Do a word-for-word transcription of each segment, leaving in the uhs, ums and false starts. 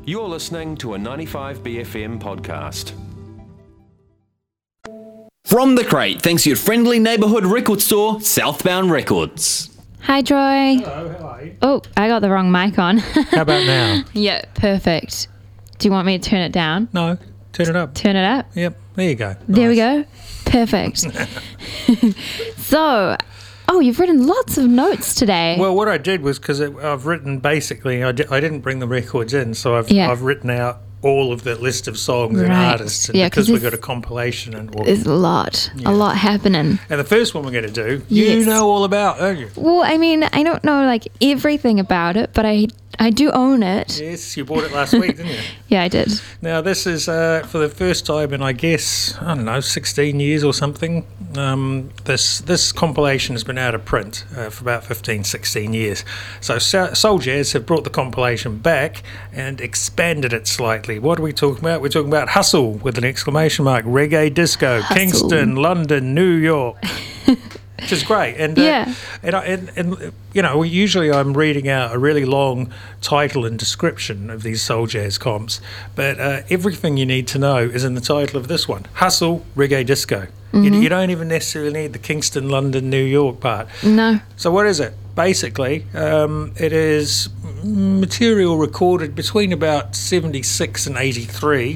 You're listening to a ninety-five B F M podcast. From the crate, thanks to your friendly neighbourhood record store, Southbound Records. Hi, Troy. Hello, how are you? Oh, I got the wrong mic on. How about now? Yeah, perfect. Do you want me to turn it down? No, turn it up. Turn it up? Yep, there you go. There we Nice. go. Perfect. So, oh, you've written lots of notes today. Well, what I did was because I've written basically, I, di- I didn't bring the records in, so I've Yeah. I've written out all of the list of songs and Right. artists, and Yeah, 'cause because we've there's- got a compilation and all. There's a lot, a lot happening. And the first one we're going to do, you Yes. know all about, don't you? Well, I mean, I don't know like everything about it, but I I do own it. Yes, you bought it last week, didn't you? Yeah, I did. Now, this is uh, for the first time in, I guess, I don't know, sixteen years or something. Um, this this compilation has been out of print uh, for about fifteen, sixteen years. So Soul Soul Jazz have brought the compilation back and expanded it slightly. What are we talking about? We're talking about Hustle with an exclamation mark, Reggae Disco, Hustle. Kingston, London, New York. Which is great, and uh, Yeah. and, I, and and you know, usually I'm reading out a really long title and description of these soul jazz comps, but uh, everything you need to know is in the title of this one: Hustle, Reggae Disco. You, you don't even necessarily need the Kingston, London, New York part. No. So what is it? Basically, um, it is material recorded between about seventy-six and eighty-three.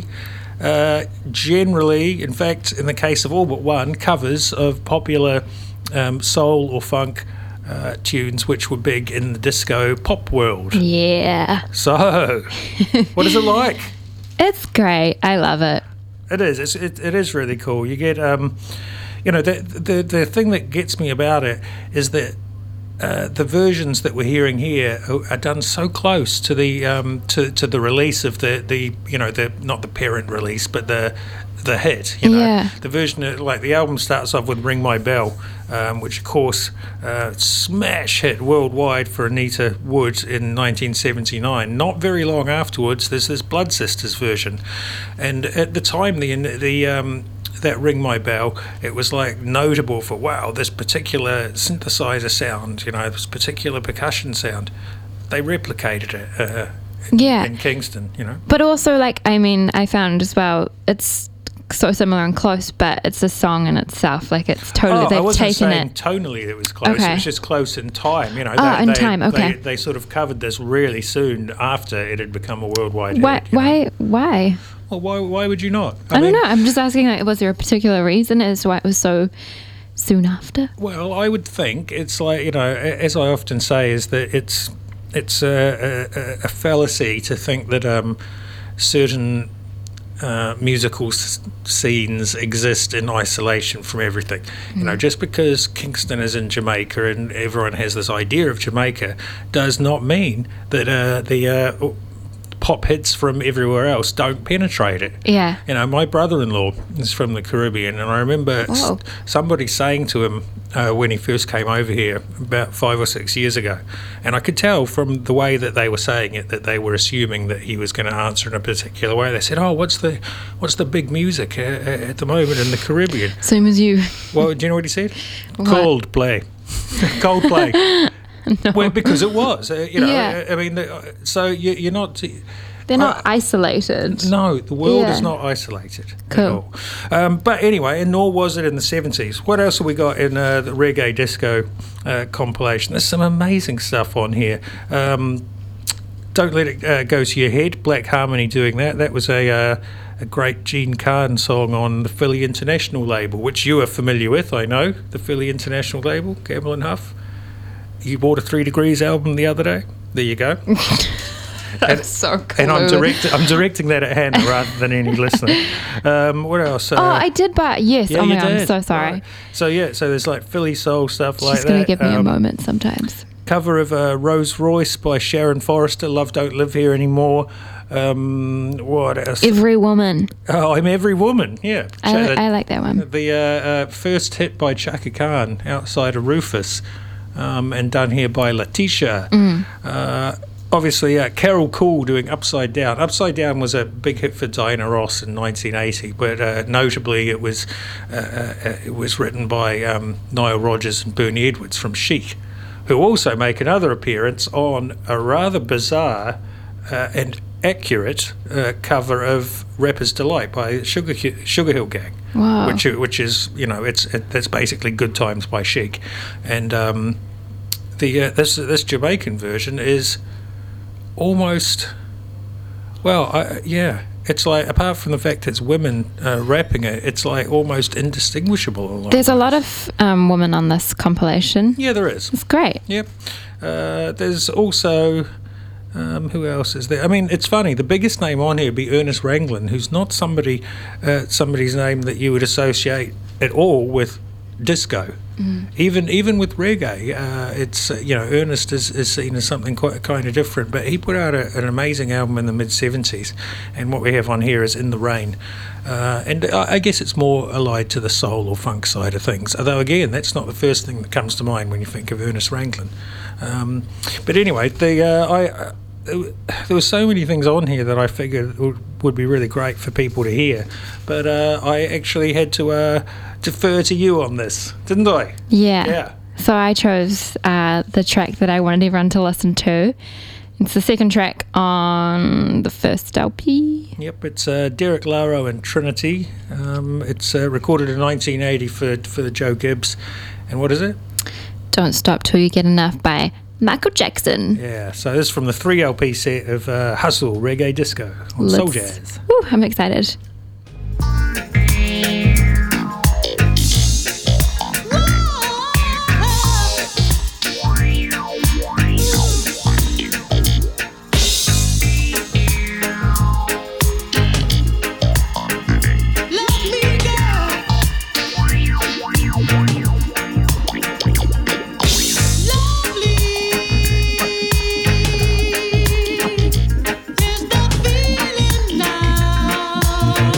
Uh, generally, in fact, in the case of all but one, covers of popular um, soul or funk uh, tunes which were big in the disco pop world. Yeah. So, what is it like? It's great. I love it. It is. It's, it, it is really cool. You get, um, you know, the, the the thing that gets me about it is that uh, the versions that we're hearing here are, are done so close to the um, to to the release of the, the you know the not the parent release but the the hit. You know, Yeah. the version that, like the album starts off with "Ring My Bell," um, which of course uh, smash hit worldwide for Anita Wood in nineteen seventy-nine. Not very long afterwards, there's this Blood Sisters version, and at the time the the um, that "Ring My Bell," it was like notable for, wow, this particular synthesizer sound, you know, this particular percussion sound. They replicated it uh, in, Yeah. in Kingston, you know. But also, like, I mean, I found as well, it's so similar and close, but it's a song in itself. Like, it's totally, Oh, I they've wasn't taken saying it. tonally it was close. Okay. It was just close in time. You know, Oh, they, in they, time, okay. They, they sort of covered this really soon after it had become a worldwide Why? hit. you know. Why? Why? Well, why? Why would you not? I, don't know. I'm just asking. Like, was there a particular reason as to why it was so soon after? Well, I would think it's like, you know, a- as I often say, is that it's it's a, a, a fallacy to think that um, certain uh, musical s- scenes exist in isolation from everything. You know, just because Kingston is in Jamaica and everyone has this idea of Jamaica does not mean that uh, the uh, pop hits from everywhere else don't penetrate it. Yeah. You know, my brother-in-law is from the Caribbean, and I remember s- Oh. somebody saying to him uh, when he first came over here about five or six years ago, and I could tell from the way that they were saying it that they were assuming that he was going to answer in a particular way. They said, "Oh, what's the what's the big music uh, uh, at the moment in the Caribbean?" Same as you. Well, do you know what he said? What? Coldplay. Coldplay. No. Well, because it was, uh, you know. Yeah. I I mean, uh, so you, you're not. They're not Uh, isolated. No, the world Yeah. is not isolated Cool. at all. Um, but anyway, and nor was it in the seventies. What else have we got in uh, the Reggae Disco uh, compilation? There's some amazing stuff on here. Um, Don't Let It uh, Go to Your Head, Black Harmony doing that. That was a uh, a great Gene Carn song on the Philly International label, which you are familiar with, I know. The Philly International label, Gamble and Huff. You bought a Three Degrees album the other day. There you go. That's so cool. And I'm direct, I'm directing that at Hannah rather than any listener. Um, what else? Uh, Oh, I did, but yes. yeah, oh my you god, I'm did. so sorry. Right. So yeah, so there's like Philly soul stuff like She's that. gonna give me a Um, moment sometimes. Cover of uh, Rose Royce by Sharon Forrester. Love Don't Live Here Anymore. Um, what else? Every woman. oh, I'm Every Woman. Yeah. I, Ch- I like that one. the uh, uh, first hit by Chaka Khan, Outside of Rufus, um, and done here by Letitia. Mm. Uh, obviously, uh, Carol Cool doing Upside Down. Upside Down was a big hit for Diana Ross in nineteen eighty, but uh, notably it was uh, uh, it was written by um, Nile Rodgers and Bernie Edwards from Chic, who also make another appearance on a rather bizarre uh, and accurate uh, cover of Rapper's Delight by Sugar Sugar Hill Gang. Wow. Which which is you know it's it, that's basically Good Times by Chic, and um, the uh, this this Jamaican version is almost well I, yeah it's like apart from the fact it's women uh, rapping it, it's like almost indistinguishable. A lot There's a lot of um, women on this compilation. yeah there is It's great. yep uh, there's also. Um, who else is there? I mean, it's funny. The biggest name on here would be Ernest Ranglin, who's not somebody, uh, somebody's name that you would associate at all with disco. Mm. Even even with reggae, uh, it's uh, you know Ernest is, is seen as something quite kind of different. But he put out a, an amazing album in the mid seventies, and what we have on here is In the Rain. Uh, and I, I guess it's more allied to the soul or funk side of things. Although again, that's not the first thing that comes to mind when you think of Ernest Ranglin. Um, but anyway, the uh, I. Uh, there were so many things on here that I figured would, would be really great for people to hear, but uh, I actually had to uh, defer to you on this, didn't I? Yeah. Yeah. So I chose uh, the track that I wanted everyone to listen to. It's the second track on the first L P. Yep, it's uh, Derek Laro and Trinity. Um, it's uh, recorded in nineteen eighty for for Joe Gibbs, and what is it? Don't Stop Till You Get Enough by Michael Jackson. Yeah, so this is from the three L P set of uh, Hustle Reggae Disco on Soul Jazz. Woo, I'm excited. There's no feeling now.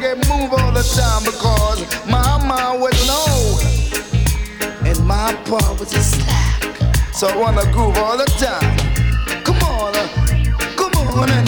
reggae move all the time because mama would know and my pa was a slack. So I wanna groove all the time. Come on, uh, come on and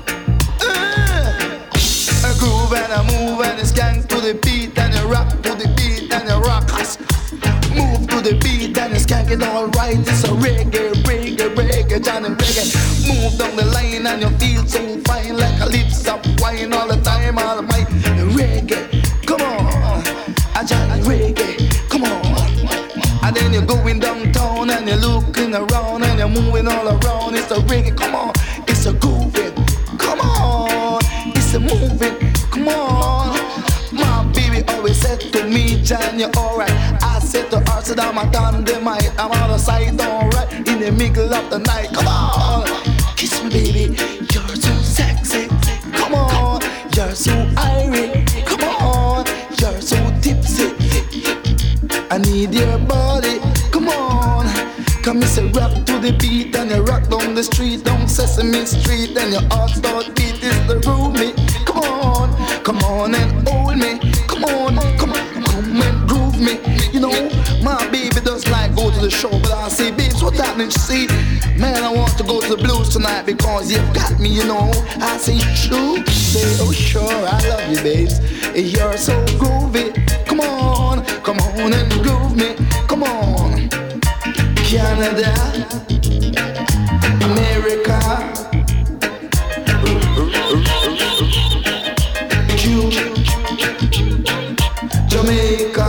uh, a groove and a move and a skank to the beat and a rock to the beat and a rock us. Move to the beat and a skank it all right. It's a reggae, reggae, reggae, Johnny reggae. Move down the line and you feel so fine like a lips up wine all the time, all the my reggae. Come on, a Johnny reggae. Come on. And then you're going downtown and you're looking around and you're moving all around. It's a reggae, come on. It's a grooving, come on. It's a moving, come on. My baby always said to me, John, you're alright. I said to her, said I'm a dynamite. I'm out of sight, alright. In the middle of the night, come on. Kiss me, baby. You're so sexy. Come on. You're so irate. Come on. You're so tipsy. I need your body, come on. Come and say rock to the beat and you rock down the street, down Sesame Street, and your heart start beat is the room me. Come on, come on and hold me. Come on, come on, come and groove me. You know, my baby does like go to the show, but I say, babes, what's happening? She say, man, I want to go to the blues tonight because you got me, you know. I say, true. Say, oh sure, I love you, babes. You're so groovy. Come on, come on and groove me. Come on. Canada, America, Cuba, Jamaica,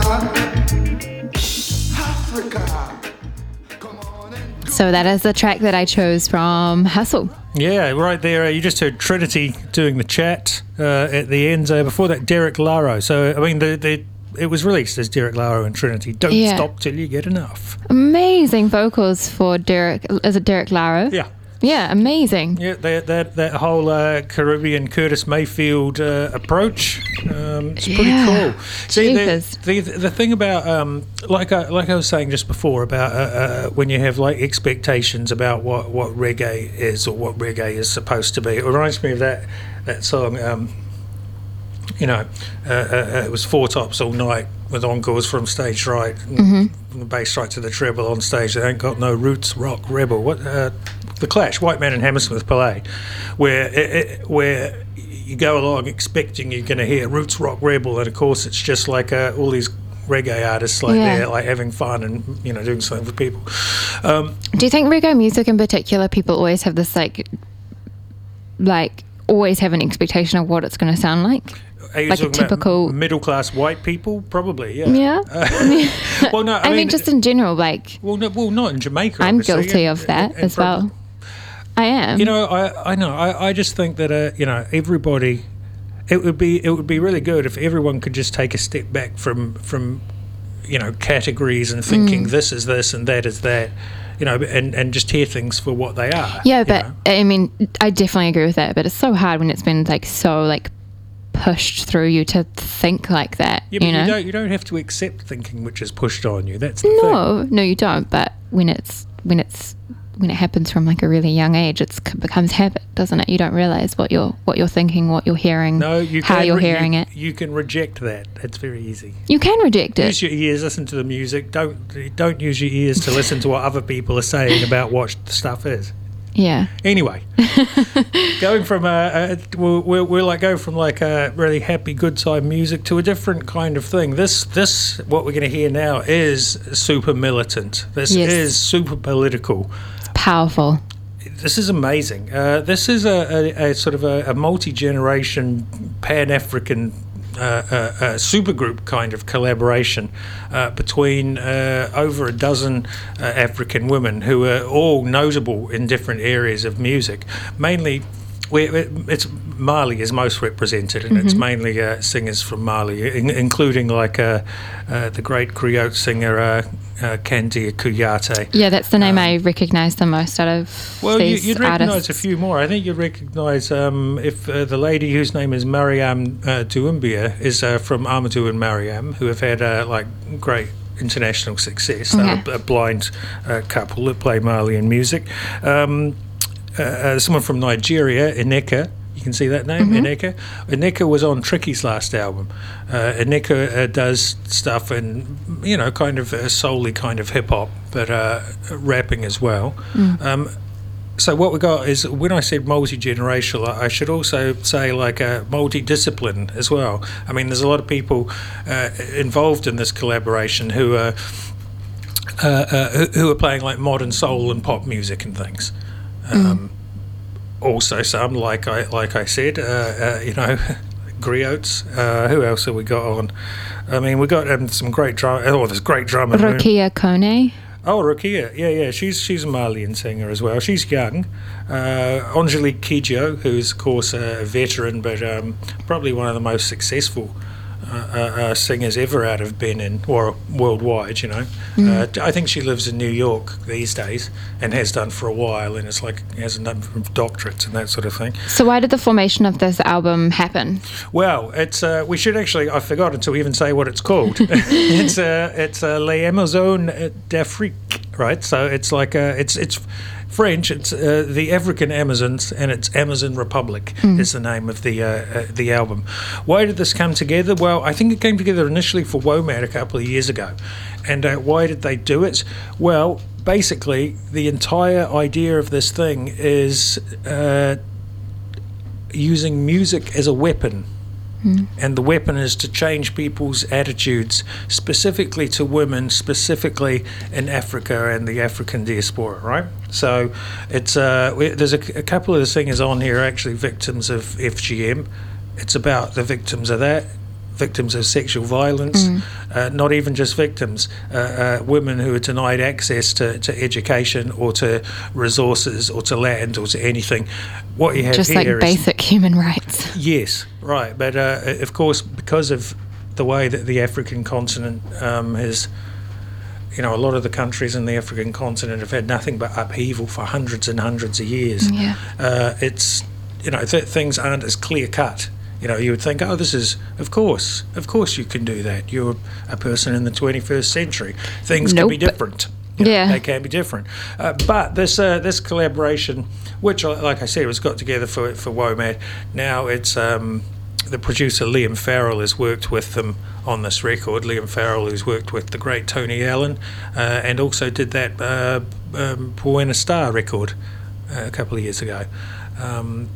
Africa. Come on and So that is the track that I chose from Hustle. Yeah, right there. Uh, you just heard Trinity doing the chat uh, at the end. Uh, before that, Derek Laro. So, I mean, the, the it was released as Derek Laro and Trinity. Don't Yeah. stop till you get enough. Amazing vocals for Derek. Is it Derek Laro? Yeah. Yeah, amazing. Yeah, that that, that whole uh, Caribbean Curtis Mayfield uh, approach, um, it's pretty Yeah. cool. See, the, Jeepers. the the thing about um, like I like I was saying just before about uh, uh, when you have like expectations about what, what reggae is or what reggae is supposed to be, it reminds me of that that song. Um, you know, uh, uh, it was Four Tops all night with encores from stage right, Mm-hmm. from the bass right to the treble on stage. They ain't got no roots, rock, rebel. What? Uh, The Clash, White Man and Hammersmith Palais, where it, it, where you go along expecting you're going to hear roots, rock, rebel, and of course it's just like uh, all these reggae artists like Yeah. they're like having fun and you know doing something for people. Um, Do you think reggae music in particular, people always have this like, like always have an expectation of what it's going to sound like? are you Like a talking about typical- middle class white people? Probably, yeah. Yeah. Uh, well, no, I, I mean, just in general, like well, no, well, not in Jamaica. I'm obviously, guilty and- of that and as prob- well. I am. You know, I, I know. I, I just think that uh, you know everybody. It would be it would be really good if everyone could just take a step back from from you know categories and thinking Mm. this is this and that is that, you know, and, and just hear things for what they are. Yeah, you but know. I mean, I definitely agree with that. But it's so hard when it's been like so like pushed through you to think like that. yeah, but you you, know? don't you don't have to accept thinking which is pushed on you. That's the thing. No, no, you don't. But when it's when it's when it happens from like a really young age, it becomes habit, doesn't it? You don't realize what you're what you're thinking, what you're hearing, No, you how can you're re- hearing you, it. You can reject that. It's very easy. You can reject it. Use your ears, listen to the music. Don't don't use your ears to listen to what other people are saying about what the stuff is. Yeah. Anyway, going from uh, uh, we'll, we'll, we'll like go from like a really happy, good time music to a different kind of thing. This this what we're going to hear now is super militant. This Yes. is super political. It's powerful. This is amazing. Uh, this is a, a, a sort of a, a multi-generation Pan-African uh, uh, uh, supergroup kind of collaboration uh, between uh, over a dozen uh, African women who are all notable in different areas of music. Mainly, we, it's Mali is most represented, and it's mainly uh, singers from Mali, in, including like uh, uh, the great Creole singer uh, uh, Kandia Kouyaté. Yeah, that's the name I recognise the most out of Well, you, these you'd recognise artists. a few more. I think you'd recognise um, if uh, the lady whose name is Mariam uh, Doumbia is uh, from Amadou and Mariam, who have had uh, like great international success. Okay. They're a, a blind uh, couple that play Malian music. Um, uh, uh, someone from Nigeria, Ineka. You can see that name, Mm-hmm. Ineka. Ineka was on Tricky's last album. Uh, Ineka uh, does stuff in, you know, kind of uh, solely kind of hip hop, but uh, rapping as well. Mm. Um, so what we got is, when I said multi-generational, I should also say like a multi-discipline as well. I mean, there's a lot of people uh, involved in this collaboration who are uh, uh, who, who are playing like modern soul and pop music and things. Um, mm. Also, some like I like I said, uh, uh, you know, griots. Uh, who else have we got on? I mean, we got um, some great drum. Oh, there's great drummer. Rukia Kone. Oh, Rukia, yeah, yeah, she's she's a Malian singer as well. She's young. Uh, Angelique Kidjo, who's of course a veteran, but um, probably one of the most successful uh, uh, uh, singers ever out of Benin, or worldwide, you know. Mm. Uh, I think she lives in New York these days and has done for a while, and it's like has a number of doctorates and that sort of thing. So why did the formation of this album happen? Well, it's uh, we should actually, I forgot to even say what it's called. it's uh, it's uh, Les Amazones d'Afrique, right? So it's like uh, it's it's French. It's uh, the African Amazons, and it's Amazon Republic mm. is the name of the uh, uh, the album. Why did this come together? Well, I think it came together initially for WOMAD a couple of years ago. And uh, why did they do it? Well, basically, the entire idea of this thing is uh, using music as a weapon. Mm. And the weapon is to change people's attitudes, specifically to women, specifically in Africa and the African diaspora, right? So it's uh, we, there's a, a couple of the singers on here are actually victims of F G M. It's about the victims of that, victims of sexual violence, mm. uh, not even just victims, uh, uh, women who are denied access to, to education or to resources or to land or to anything. What you have just here like basic is, human rights. Yes, right. But uh, of course, because of the way that the African continent um, has, you know, a lot of the countries in the African continent have had nothing but upheaval for hundreds and hundreds of years. Yeah. Uh, it's, you know, th- things aren't as clear cut. You know, you would think, oh, this is, of course, of course you can do that. You're a person in the twenty-first century. Things nope. can be different. You know, yeah. They can be different. Uh, but this uh, this collaboration, which, like I said, was got together for for WOMAD, now it's, um, the producer Liam Farrell has worked with them on this record. Liam Farrell, who's worked with the great Tony Allen, uh, and also did that uh, um, Buena Star record uh, a couple of years ago. Um,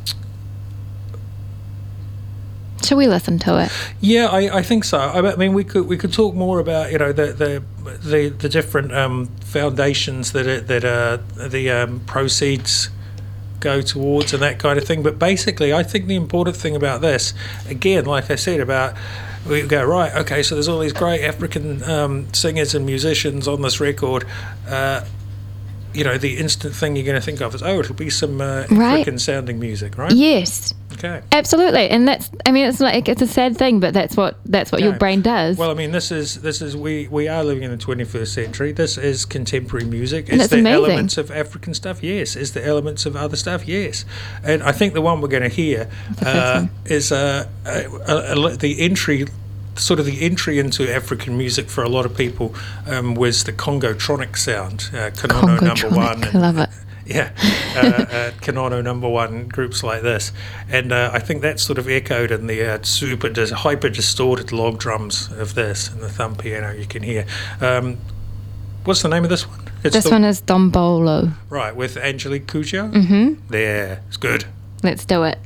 Shall we listen to it? Yeah, I, I think so. I mean, we could we could talk more about, you know, the the the, the different um, foundations that are, that uh, the um, proceeds go towards and that kind of thing. But basically, I think the important thing about this, again, like I said, about we go right. Okay, so there's all these great African um, singers and musicians on this record. Uh, you know, the instant thing you're going to think of is, oh, it'll be some uh, right. African-sounding music, right? Yes. Okay. Absolutely, and that's. I mean, it's like it's a sad thing, but that's what that's what No. your brain does. Well, I mean, this is this is we, we are living in the twenty-first century. This is contemporary music. And Is it's there amazing. elements of African stuff? Yes. Is there elements of other stuff? Yes. And I think the one we're going to hear uh, is uh, a, a, a, the entry. Sort of the entry into African music for a lot of people um, was the Congotronic sound, uh, Kanono number one. I love it. Yeah, uh, uh, Kanono number one, groups like this. And uh, I think that's sort of echoed in the uh, super dis- hyper distorted log drums of this and the thumb piano you can hear. Um, what's the name of this one? It's This the, one is Dombolo. Right, with Angelique Kidjo? Mm-hmm. There, it's good. Let's do it.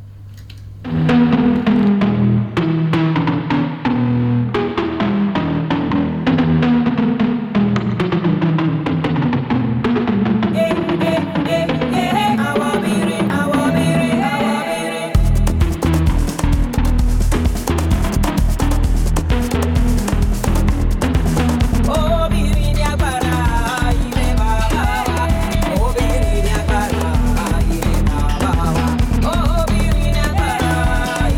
Oh,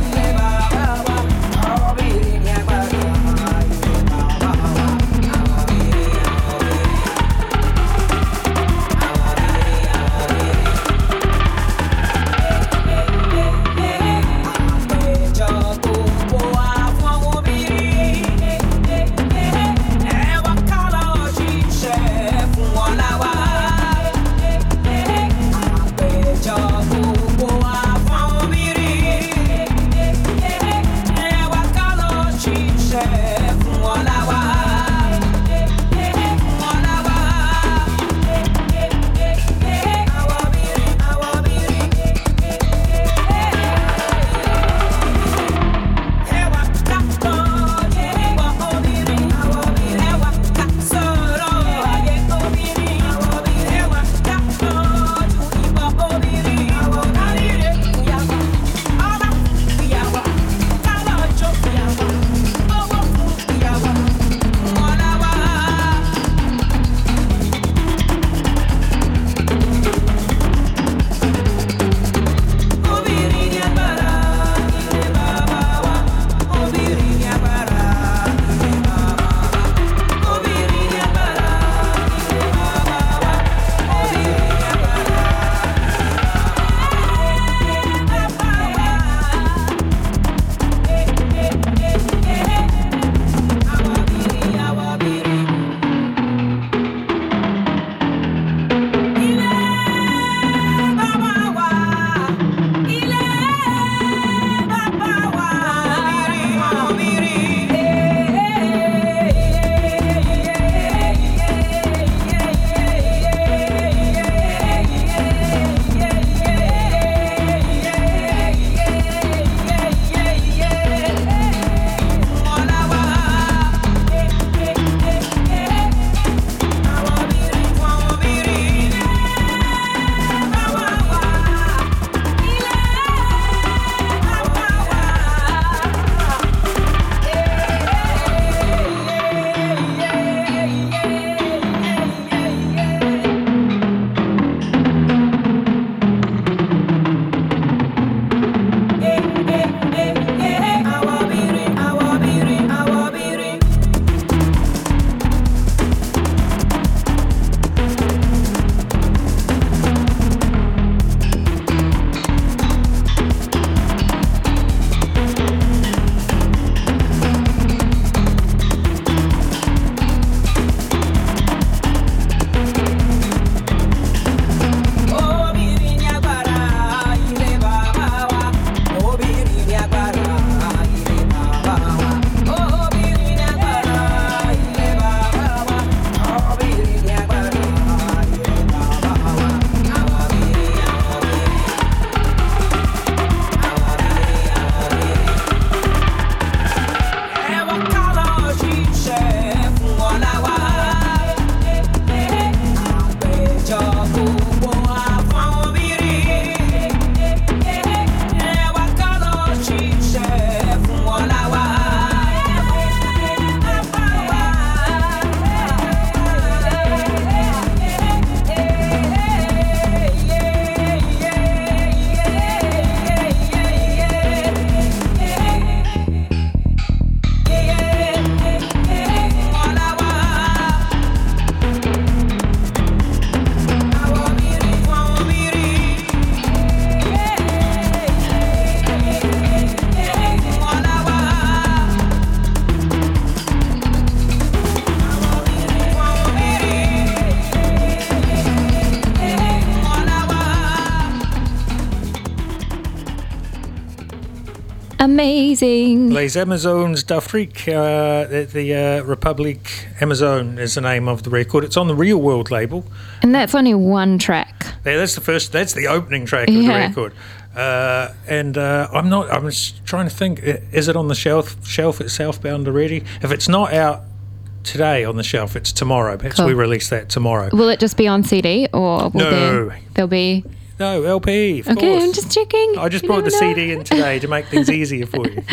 Amazing. Les Amazones d'Afrique, uh, the, the uh, Republic Amazon is the name of the record. It's on the Real World label. And that's only one track. Yeah, that's the first. That's the opening track of Yeah. the record. Uh, and uh, I'm not. I'm just trying to think. i- Is it on the shelf? Shelf at Southbound already? If it's not out today on the shelf, it's tomorrow. Perhaps Cool. we release that tomorrow. Will it just be on C D or will No. there, there'll be... No, L P. Of Okay, course. I'm just checking. I just You brought the never know. C D in today to make things easier for you.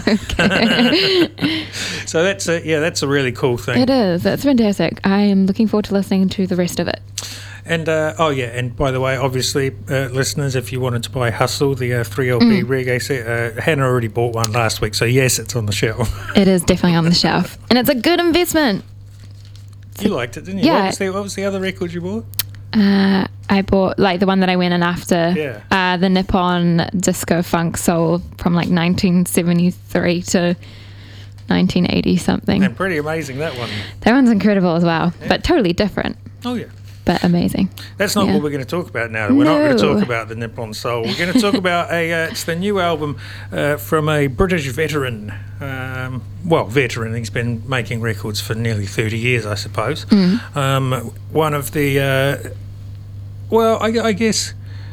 So that's a, yeah, that's a really cool thing. It is. That's fantastic. I am looking forward to listening to the rest of it. And uh, oh yeah, and by the way, obviously, uh, listeners, if you wanted to buy Hustle, the uh, three L P Mm. reggae set, uh, Hannah already bought one last week, so yes, it's on the shelf. It is definitely on the shelf. And it's a good investment. You liked it, didn't you? Yeah. What was the, what was the other record you bought? Uh, I bought like the one that I went in after, Yeah. uh, the Nippon Disco Funk Soul from like nineteen seventy-three to nineteen eighty something. And pretty amazing, that one. That one's incredible as well, but totally different, Oh yeah. but amazing. That's not Yeah. what we're going to talk about now. We're not going to No. talk about the Nippon Soul. We're going to talk about a. Uh, it's the new album uh, from a British veteran. Um, well, veteran. He's been making records for nearly thirty years, I suppose. Um, one of the. Uh, well, I, I guess.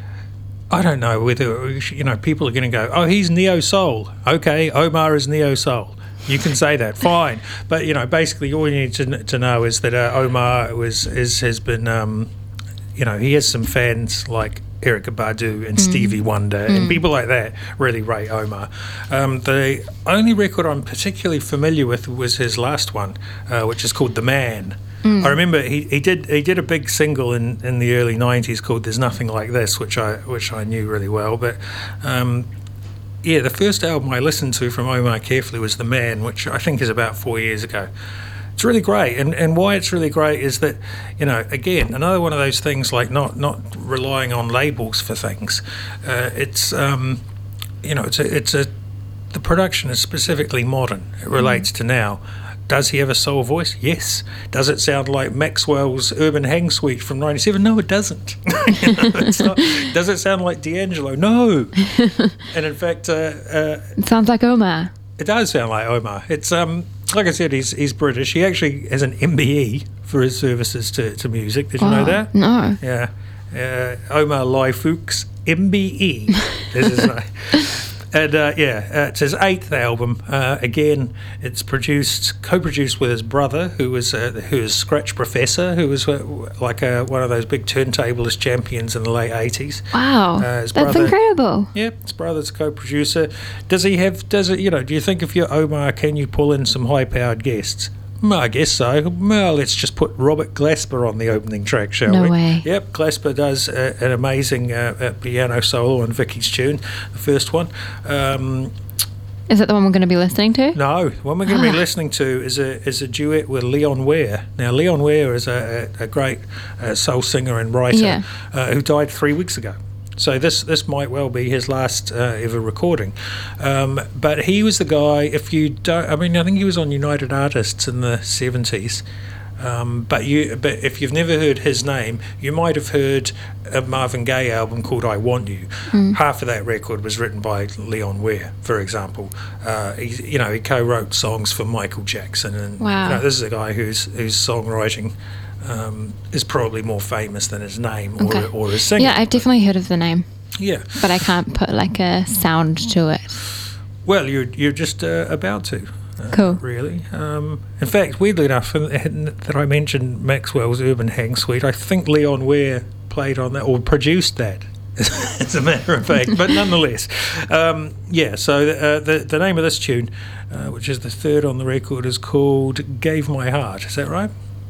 I don't know whether you know people are going to go. Oh, he's neo soul. Okay, Omar is neo soul. You can say that, fine. But you know, basically, all you need to, to know is that uh, Omar was is has been. Um, you know, he has some fans like Erykah Badu and Stevie Wonder and people like that really rate Omar. Um, the only record I'm particularly familiar with was his last one, uh, which is called The Man. I remember he, he did he did a big single in, in the early nineties called There's Nothing Like This, which I which I knew really well. But um, yeah, the first album I listened to from Omar carefully was The Man, which I think is about four years ago. It's really great, and and why it's really great is that, you know, again, another one of those things like not not relying on labels for things. Uh, it's um, you know, it's a, it's a the production is specifically modern. It relates to now. Does he have a soul voice? Yes. Does it sound like Maxwell's Urban Hang Suite from ninety-seven? No, it doesn't. You know, it's not. Does it sound like D'Angelo? No. And in fact, uh, uh, It sounds like Omar. it does sound like Omar. It's um like I said, he's he's British. He actually has an M B E for his services to, to music. Did you know Oh, that? No. Yeah. Uh, Omar Lai Fuchs, M B E is his name. And uh, yeah, uh, it's his eighth album. Uh, again, it's produced, co-produced with his brother, who was uh, who is Scratch Professor, who was uh, like a, one of those big turntablist champions in the late eighties. Wow. Uh, his That's brother- incredible. Yeah, his brother's co-producer. Does he have? Does it? You know? Do you think if you're Omar, can you pull in some high-powered guests? Well, I guess so. Well, let's just put Robert Glasper on the opening track, shall No we? way. Yep, Glasper does uh, an amazing uh, uh, piano solo on Vicky's tune, the first one. Um, Is it the one we're going to be listening to? no, what we're going to be listening to is a is a duet with Leon Ware. Now, Leon Ware is a, a, a great uh, soul singer and writer Yeah. uh, who died three weeks ago. So this this might well be his last uh, ever recording. Um, but he was the guy, if you don't, I mean, I think he was on United Artists in the seventies. Um, but you, but if you've never heard his name, you might have heard a Marvin Gaye album called "I Want You." Half of that record was written by Leon Ware, for example. Uh, he, you know, he co-wrote songs for Michael Jackson, and Wow. you know, this is a guy whose whose songwriting um, is probably more famous than his name or, Okay. or his singing. Yeah, I've definitely heard of the name, Yeah. but I can't put like a sound to it. Well, you're you're just uh, about to. Uh, Cool. Really. Um, in fact, weirdly enough, uh, that I mentioned Maxwell's Urban Hang Suite, I think Leon Ware played on that or produced that. As a matter of fact, but nonetheless, um, yeah. So uh, the the name of this tune, uh, which is the third on the record, is called "Gave My Heart." Is that right?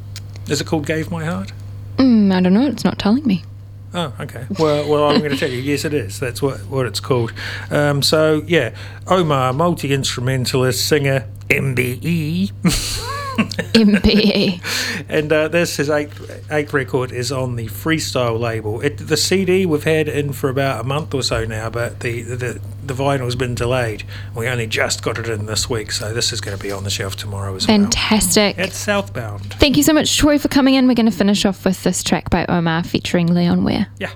Is it called "Gave My Heart"? Mm, I don't know. It's not telling me. Oh, okay. Well, well, I'm going to tell you. Yes, it is. That's what what it's called. Um, so, yeah, Omar, multi-instrumentalist, singer, M B E, M B E. and uh, this his eighth eighth record is on the Freestyle label. It, the C D we've had in for about a month or so now, but the the the vinyl's been delayed. We only just got it in this week, so this is going to be on the shelf tomorrow as well. Fantastic. It's Southbound. Thank you so much, Troy, for coming in. We're going to finish off with this track by Omar featuring Leon Ware. Yeah.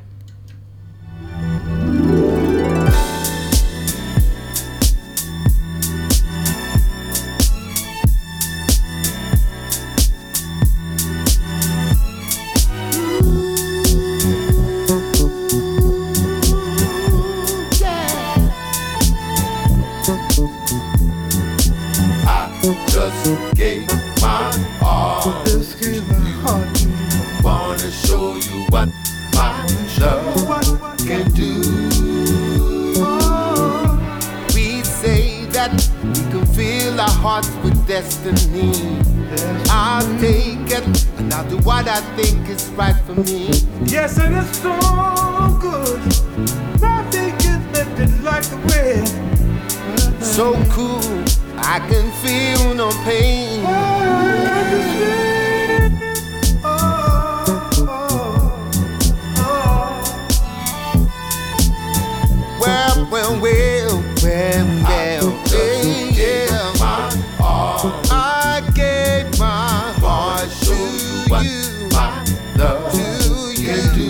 can fill our hearts with destiny. I'll take it and I'll do what I think is right for me. Yes, and it's so good. Nothing is lifted like the wind. So cool, I can feel no pain. Well, well, well, well, well, hey, yeah. I gave my heart to you, to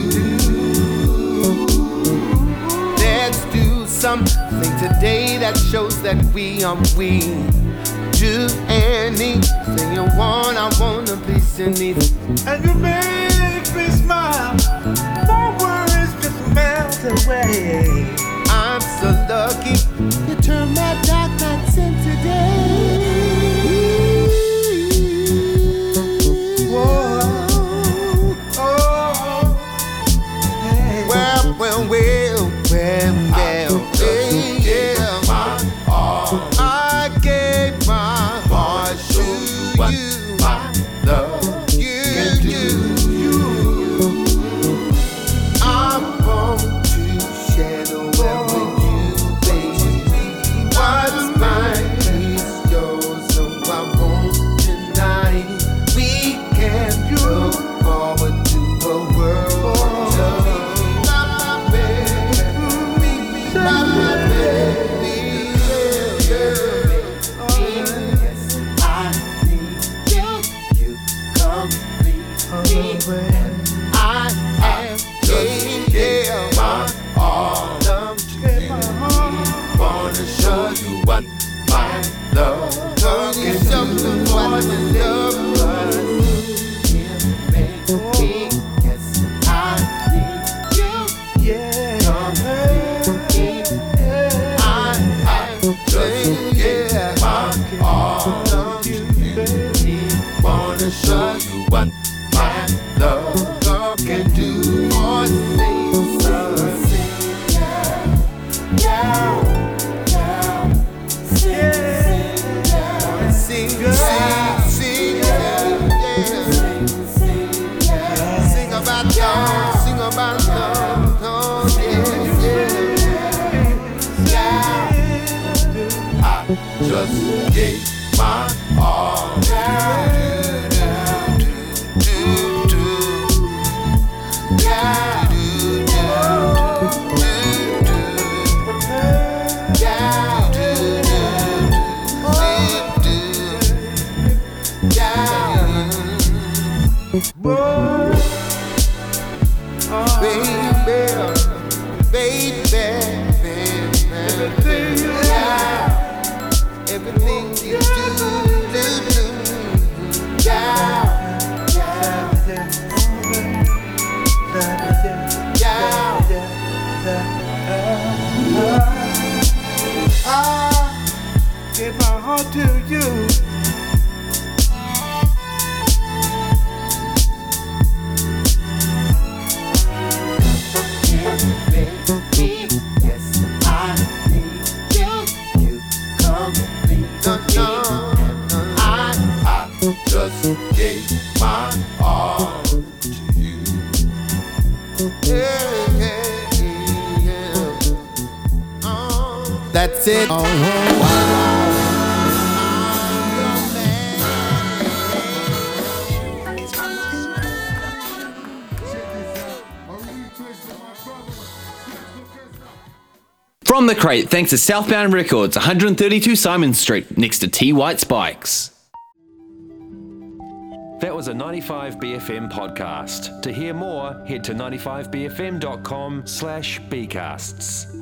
you. Let's do something today that shows that we are we. Do anything you want, I wanna please you need. And you make me smile. My worries just melt away. I'm so lucky you turned my dark nights into day. Whoa. Oh. Hey. Well, well, well, well, well, hey, yeah. I gave my heart to you, love, you, you, you. I'm born to share the world with you, baby. What's mine is yours, so I won't deny. We can look forward to a world of love. My baby, my baby, yeah, yeah. Yes, I need you, you complete me, and I am just yeah, my all love to you. Wanna show you what my love can do. What the love can make me. Yes, I need you. Yeah. Complete. I am just yeah, my all love to you. Wanna show you what my love can do. Or sing, sing, yeah, yeah, yeah. Sing, sing, yeah. Sing, sing, sing, yeah, yeah. Sing, yeah. Sing about love, sing about love, love, yeah, yeah. Yeah. I just gave my all to you. Boy. Oh. Baby, baby, baby, Everything you yeah. Everything you do, do, do, yeah, yeah, yeah. I give my heart to you. Yes, I need you. You complete the no, I, I just gave my all to you. Yeah, yeah, yeah. Oh, that's it. Oh, oh, oh. From the crate, thanks to Southbound Records, one thirty-two Simon Street, next to T White Spikes. That was a ninety-five B F M podcast. To hear more, head to ninety-five b f m dot com slash bcasts.